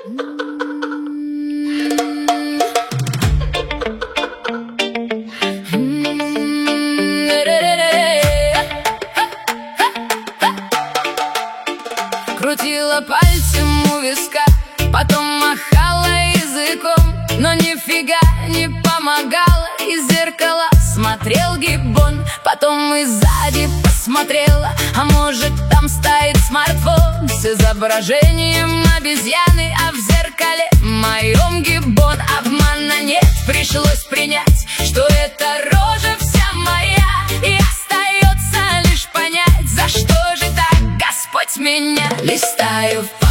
Крутила пальцем у виска, потом махала языком, но нифига не помогало. Из зеркала смотрел гиббон, потом и сзади посмотрела, а может там стоит смартфон с изображением обезьяны, а в зеркале моем гиббон. Обмана нет, пришлось принять, что это рожа вся моя, и остается лишь понять, за что же так Господь меня. Листаю